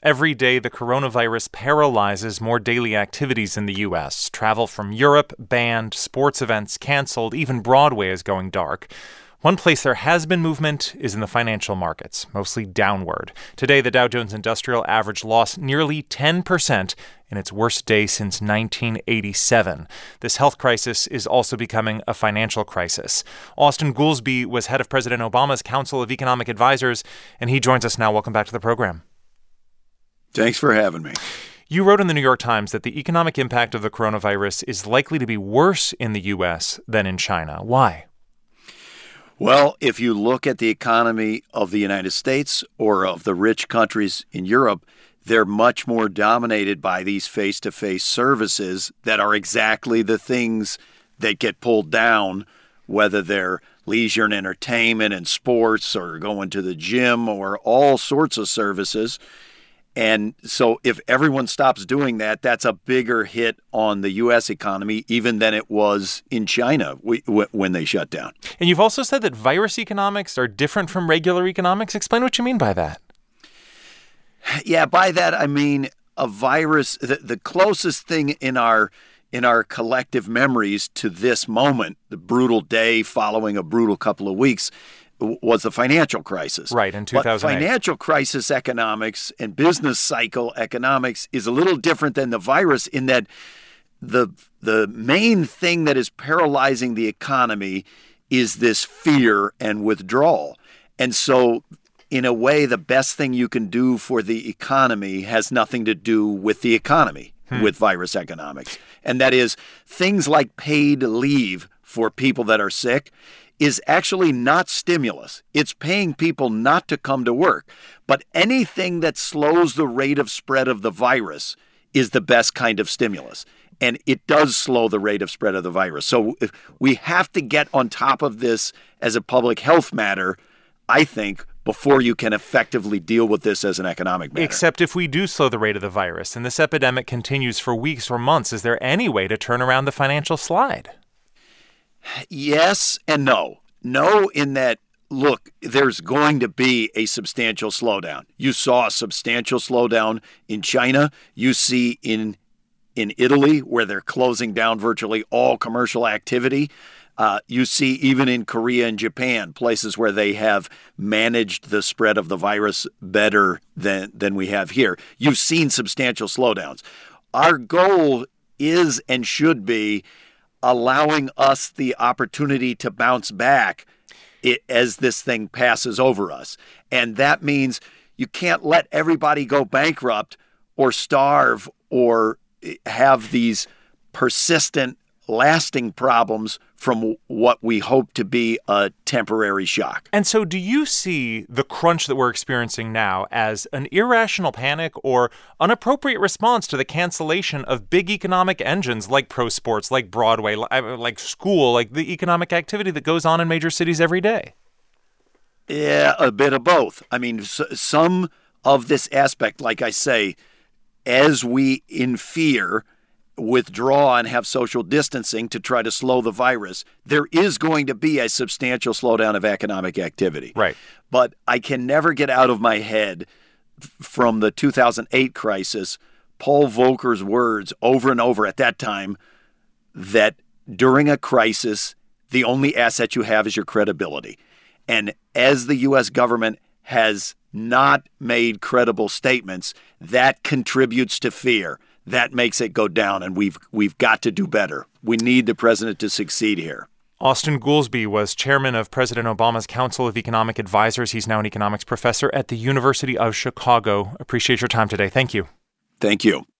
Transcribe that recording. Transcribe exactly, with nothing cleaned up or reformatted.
Every day, the coronavirus paralyzes more daily activities in the U S. Travel from Europe banned, sports events canceled, even Broadway is going dark. One place there has been movement is in the financial markets, mostly downward. Today, the Dow Jones Industrial Average lost nearly ten percent in its worst day since nineteen eighty-seven. This health crisis is also becoming a financial crisis. Austan Goolsbee was head of President Obama's Council of Economic Advisors, and he joins us now. Welcome back to the program. Thanks for having me. You wrote in the New York Times that the economic impact of the coronavirus is likely to be worse in the U S than in China. Why? Well, if you look at the economy of the United States or of the rich countries in Europe, they're much more dominated by these face-to-face services that are exactly the things that get pulled down, whether they're leisure and entertainment and sports or going to the gym or all sorts of services. And so if everyone stops doing that, that's a bigger hit on the U S economy even than it was in China when they shut down. And you've also said that virus economics are different from regular economics. Explain what you mean by that. Yeah, by that I mean a virus, the, the closest thing in our in our collective memories to this moment, the brutal day following a brutal couple of weeks, was the financial crisis. Right, in two thousand eight. But financial crisis economics and business cycle economics is a little different than the virus in that the the main thing that is paralyzing the economy is this fear and withdrawal. And so, in a way, the best thing you can do for the economy has nothing to do with the economy, hmm. with virus economics. And that is things like paid leave for people that are sick is actually not stimulus. It's paying people not to come to work. But anything that slows the rate of spread of the virus is the best kind of stimulus. And it does slow the rate of spread of the virus. So we have to get on top of this as a public health matter, I think, before you can effectively deal with this as an economic matter. Except if we do slow the rate of the virus and this epidemic continues for weeks or months, is there any way to turn around the financial slide? Yes and no. No in that, look, there's going to be a substantial slowdown. You saw a substantial slowdown in China. You see in in Italy, where they're closing down virtually all commercial activity. Uh, you see even in Korea and Japan, places where they have managed the spread of the virus better than, than we have here. You've seen substantial slowdowns. Our goal is and should be allowing us the opportunity to bounce back it, as this thing passes over us. And that means you can't let everybody go bankrupt or starve or have these persistent, lasting problems from what we hope to be a temporary shock. And so do you see the crunch that we're experiencing now as an irrational panic or an appropriate response to the cancellation of big economic engines like pro sports, like Broadway, like school, like the economic activity that goes on in major cities every day? Yeah, a bit of both. I mean, some of this aspect, like I say, as we in fear withdraw and have social distancing to try to slow the virus, there is going to be a substantial slowdown of economic activity. Right. But I can never get out of my head from the two thousand eight crisis, Paul Volcker's words over and over at that time that during a crisis, the only asset you have is your credibility. And as the U S government has not made credible statements, that contributes to fear. That makes it go down, and we've we've got to do better. We need the president to succeed here. Austan Goolsbee was chairman of President Obama's Council of Economic Advisors. He's now an economics professor at the University of Chicago. Appreciate your time today. Thank you. Thank you.